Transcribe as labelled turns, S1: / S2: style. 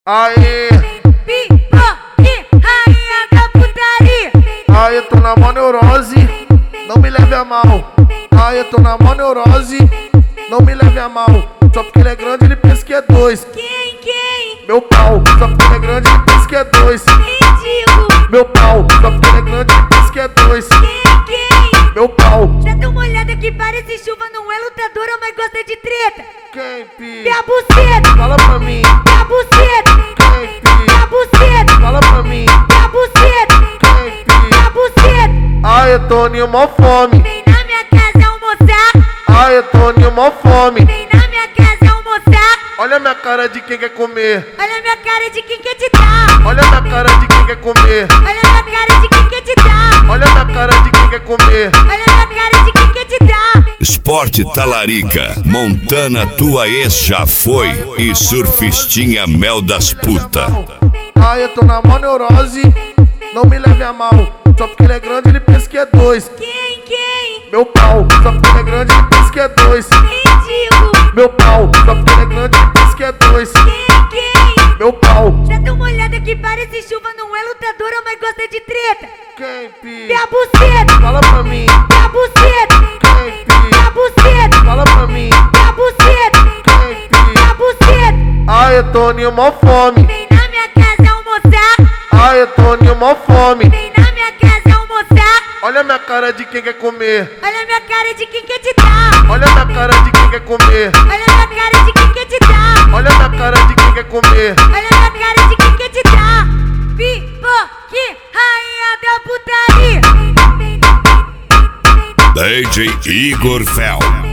S1: Aê,
S2: Pipoque, rainha da putaria.
S1: aê, tô na mó neurose, não me leve a mal. Aê, tô na mó neurose, não me leve a mal. Só porque ele é grande, ele pensa que é dois.
S2: Quem?
S1: Meu pau, só porque ele é grande, ele pensa que é dois.
S2: Mendigo.
S1: Meu pau, só porque ele é grande, ele pensa que é dois.
S2: Quem?
S1: Meu pau.
S2: Dá uma olhada que parece chuva, não é lutadora, mas gosta de treta.
S1: Quem, pi?
S2: Minha buceta,
S1: Fala pra mim.
S2: minha buceta,
S1: Quem, pi?
S2: minha buceta,
S1: Fala pra mim.
S2: minha buceta,
S1: Quem, pi?
S2: minha buceta.
S1: Aê, Toninho, mó fome.
S2: Vem na minha casa almoçar,
S1: Aê, Toninho, mó fome.
S2: vem na minha casa almoçar.
S1: Olha a minha cara de quem quer comer.
S2: Olha a minha cara de quem quer te dar.
S1: Olha a minha cara de quem quer comer.
S2: Olha a minha cara de quem quer te dar.
S1: Olha a minha cara de quem quer comer.
S2: Olha a minha cara de quem quer te dar.
S3: Esporte Talarica, Montana tua ex já foi e surfistinha mel das puta.
S1: Aê, tô na mó neurose, não me leve a mal. Só porque ele é grande, ele pensa que é dois.
S2: Quem?
S1: Meu pau, só porque ele é grande, ele pensa que é dois.
S2: Mendigo.
S1: Meu pau, só porque ele é grande, ele pensa que é dois.
S2: Quem?
S1: Meu pau.
S2: Dá uma olhada que parece chuva, não é lutadora, mas gosta de treta.
S1: Quem, pi?
S2: Minha buceta,
S1: Fala pra mim.
S2: minha buceta,
S1: Quem, pi?
S2: minha buceta,
S1: Fala pra mim.
S2: minha buceta,
S1: Quem, pi?
S2: minha buceta.
S1: Aê, Toninho, mó fome.
S2: Vem na minha casa almoçar,
S1: Aê, Toninho, mó fome.
S2: vem na minha casa almoçar.
S1: Olha a minha cara de quem quer comer.
S2: Olha a minha cara de quem quer te dar.
S1: Olha a minha cara de quem quer comer.
S2: Olha a minha cara de quem quer te dar.
S1: Olha a minha cara de quem quer comer.
S2: Olha a minha cara de quem quer te dar. Pipoque, rainha da putaria.
S3: DJ Igor Fel.